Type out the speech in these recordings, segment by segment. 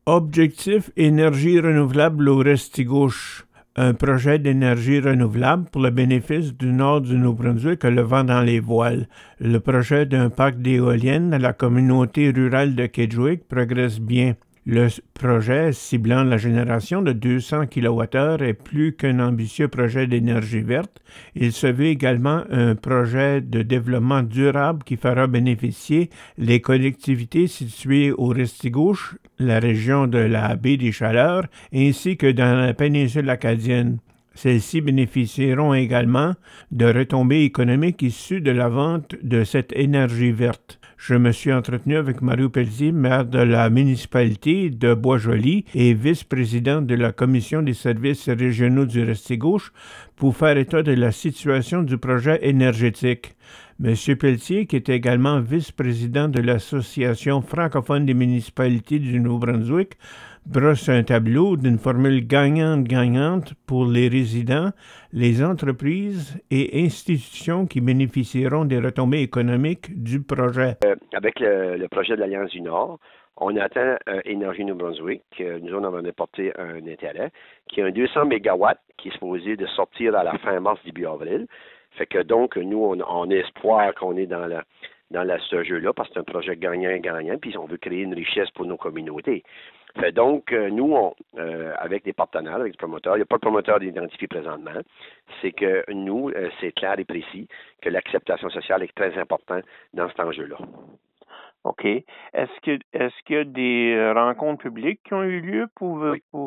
Objectif énergie renouvelable au Restigouche. Un projet d'énergie renouvelable pour le bénéfice du nord du Nouveau-Brunswick a le vent dans les voiles. Le projet d'un parc d'éoliennes à la communauté rurale de Kedgewick progresse bien. Le projet ciblant la génération de 200 kWh est plus qu'un ambitieux projet d'énergie verte. Il se veut également un projet de développement durable qui fera bénéficier les collectivités situées au Restigouche, la région de la baie des Chaleurs, ainsi que dans la péninsule acadienne. Celles-ci bénéficieront également de retombées économiques issues de la vente de cette énergie verte. Je me suis entretenu avec Mario Pelletier, maire de la municipalité de Boisjoli et vice-président de la Commission des services régionaux du Restigouche, pour faire état de la situation du projet énergétique. M. Pelletier, qui est également vice-président de l'Association francophone des municipalités du Nouveau-Brunswick, brosse un tableau d'une formule gagnante-gagnante pour les résidents, les entreprises et institutions qui bénéficieront des retombées économiques du projet. Avec le projet de l'Alliance du Nord, on attend Énergie Nouveau-Brunswick, nous on en a porté un intérêt, qui est un 200 MW qui est supposé de sortir à la fin mars, début avril. Fait que donc, nous, on a espoir qu'on est dans ce jeu-là, parce que c'est un projet gagnant-gagnant, puis on veut créer une richesse pour nos communautés. Fait donc, nous, avec des partenaires, avec des promoteurs, il n'y a pas de promoteur identifié présentement, c'est que nous, c'est clair et précis que l'acceptation sociale est très importante dans cet enjeu-là. OK. Est-ce qu'il y a des rencontres publiques qui ont eu lieu pour...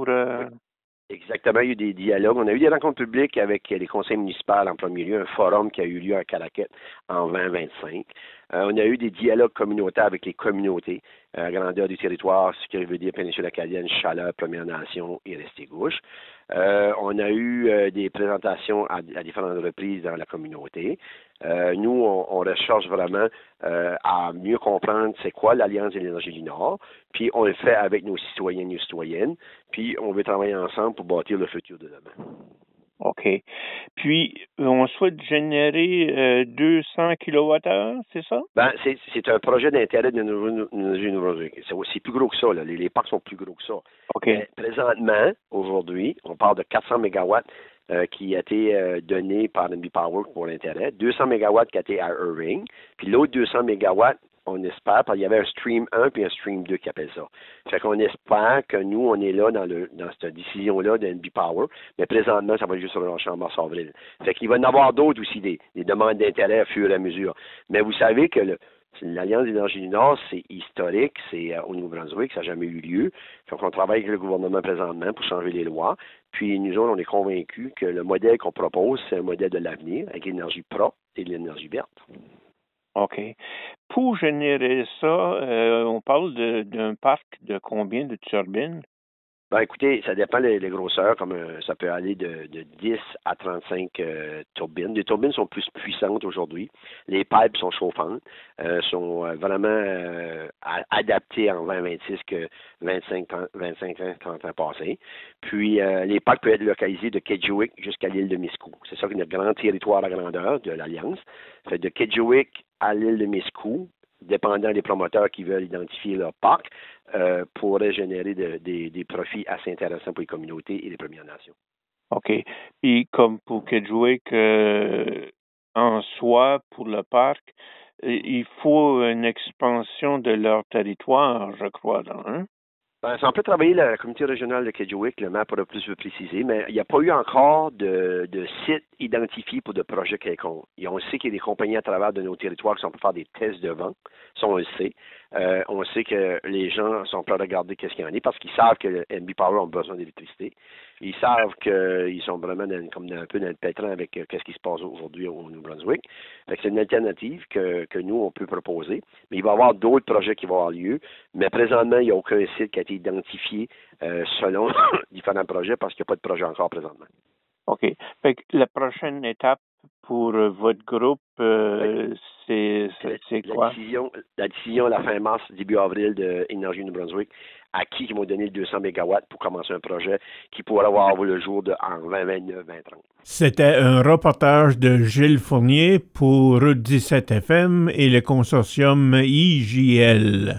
Exactement, il y a eu des dialogues. On a eu des rencontres publiques avec les conseils municipaux en premier lieu, un forum qui a eu lieu à Calaquette en 2025. On a eu des dialogues communautaires avec les communautés, grandeur du territoire, ce qui veut dire péninsule acadienne, Chaleur, Première Nation et Restigouche. On a eu des présentations à différentes reprises dans la communauté. Nous, on recherche vraiment à mieux comprendre c'est quoi l'Alliance de l'énergie du Nord, puis on le fait avec nos citoyens et nos citoyennes, puis on veut travailler ensemble pour bâtir le futur de demain. OK. Puis, on souhaite générer 200 kWh, c'est ça? Ben, c'est un projet d'intérêt de l'énergie Nouveau-Brunswick. C'est plus gros que ça. Là. Les parcs sont plus gros que ça. OK. Présentement, aujourd'hui, on parle de 400 MW qui a été donné par NB Power pour l'intérêt, 200 MW qui a été à Irving, puis l'autre 200 MW, on espère, parce qu'il y avait un Stream 1 puis un Stream 2 qui appelle ça. Fait qu'on espère que nous, on est là dans cette décision-là de NB Power, mais présentement, ça va juste se relâcher en mars-avril. Fait qu'il va y en avoir d'autres aussi, des demandes d'intérêt au fur et à mesure. Mais vous savez que l'Alliance d'énergie du Nord, c'est historique, c'est au Nouveau-Brunswick, ça n'a jamais eu lieu. Fait qu'on travaille avec le gouvernement présentement pour changer les lois. Puis nous autres, on est convaincus que le modèle qu'on propose, c'est un modèle de l'avenir, avec l'énergie propre et de l'énergie verte. OK. Pour générer ça, on parle d'un parc de combien de turbines? Ben écoutez, ça dépend des grosseurs, comme ça peut aller de 10 à 35 turbines. Les turbines sont plus puissantes aujourd'hui. Les pipes sont chauffantes, sont vraiment adaptées en 2026 que 25 ans, 30 ans passés. Puis les parcs peuvent être localisés de Kedgewick jusqu'à l'île de Miscou. C'est ça qui est notre grand territoire à grandeur de l'Alliance. Fait de Kedgewick à l'île de Miscou, dépendant des promoteurs qui veulent identifier leur parc, pourraient générer des profits assez intéressants pour les communautés et les Premières Nations. OK. Puis comme pour Kedgewick, en soi, pour le parc, il faut une expansion de leur territoire, je crois, hein? Ben, ça, on peut travailler la communauté régionale de Kedgewick, le maire pourra plus le préciser, mais il n'y a pas eu encore de site identifié pour de projets quelconques. Et on sait qu'il y a des compagnies à travers de nos territoires qui sont pour faire des tests de vent. Ça, on le sait. On sait que les gens sont prêts à regarder qu'est-ce qu'il y en a parce qu'ils savent que le NB Power a besoin d'électricité. Ils savent qu'ils sont vraiment comme un peu dans le pétrin avec qu'est-ce qui se passe aujourd'hui au Nouveau-Brunswick. Fait que c'est une alternative que nous, on peut proposer. Mais il va y avoir d'autres projets qui vont avoir lieu. Mais présentement, il n'y a aucun site qui a été identifié selon différents projets parce qu'il n'y a pas de projet encore présentement. OK. Fait que la prochaine étape pour votre groupe, c'est quoi? La décision à la fin mars, début avril de Énergie Nouveau-Brunswick, à qui ils vont donner le 200 MW pour commencer un projet qui pourra avoir le jour en 2029-2030. C'était un reportage de Gilles Fournier pour Route 17 FM et le consortium IJL.